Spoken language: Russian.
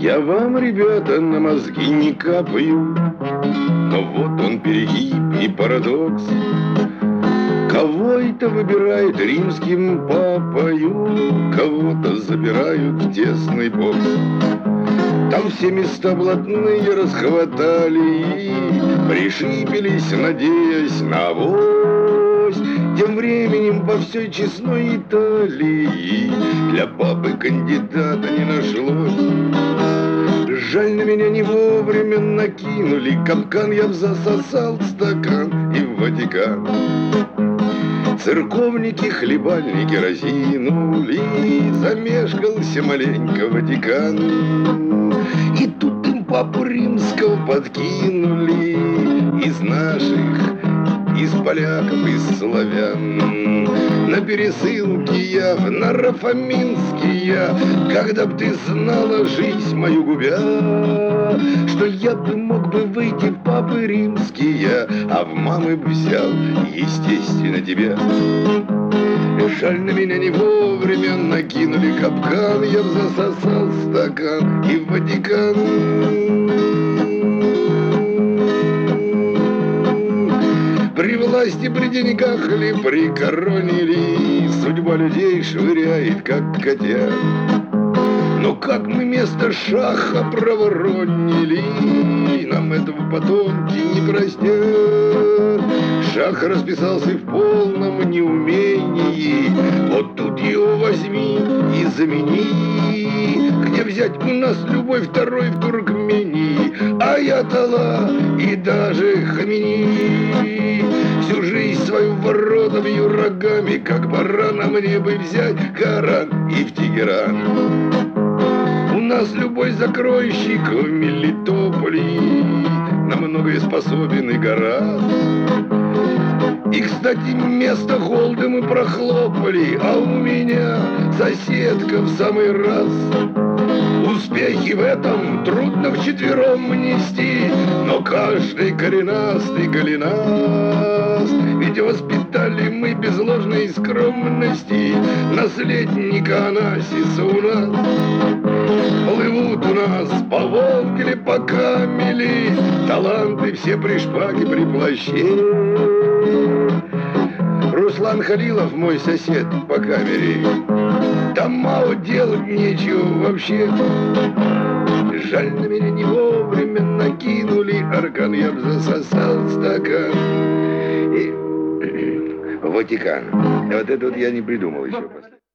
Я вам, ребята, на мозги не капаю, но вот он перегиб и парадокс. Кого это выбирает римским папою, кого-то забирают в тесный бокс. Там все места блатные расхватали и пришибились, надеясь на авось. Тем временем во всей честной Италии для папы кандидата не нашлось. Жаль, на меня не вовремя накинули капкан, я б засосал стакан и в Ватикан. Церковники, хлебальники разинули, замешкался маленько Ватикан. И тут им папу римского подкинули из наших, из поляков, из славян. На пересылке я, в Нарафаминске я, когда б ты знала жизнь мою губя, что я бы мог бы выйти в папы римские, а в мамы б взял, естественно, тебя. Жаль, на меня не вовремя накинули капкан, я б засосал стакан и в Ватикан. При власти, при деньгах ли, при короне ли, судьба людей швыряет, как котят. Но как мы место шаха проворонили, нам этого потомки не простят. Шах расписался в полном неумении, вот тут его возьми и замени. Где взять у нас любой второй в Туркмении, Аятолла и даже Хамини. Всю жизнь свою в ворота бью рогами, как барана мне бы взять Коран и в Тегеран. У нас любой закройщик в Мелитополе на многое способен и гораздо. И, кстати, место голды мы прохлопали, а у меня соседка в самый раз. Успехи в этом трудно вчетвером нести, но каждый коренастый голенаст. Ведь воспитали мы без ложной скромности наследника Анасиса у нас. Плывут у нас по Волге или по Камели таланты все при шпаге, при плаще. Руслан Халилов мой сосед по камере, там мало делать нечего вообще. Жаль, на меня не вовремя накинули аркан, я б засосал стакан и Ватикан. Вот это вот я не придумал еще.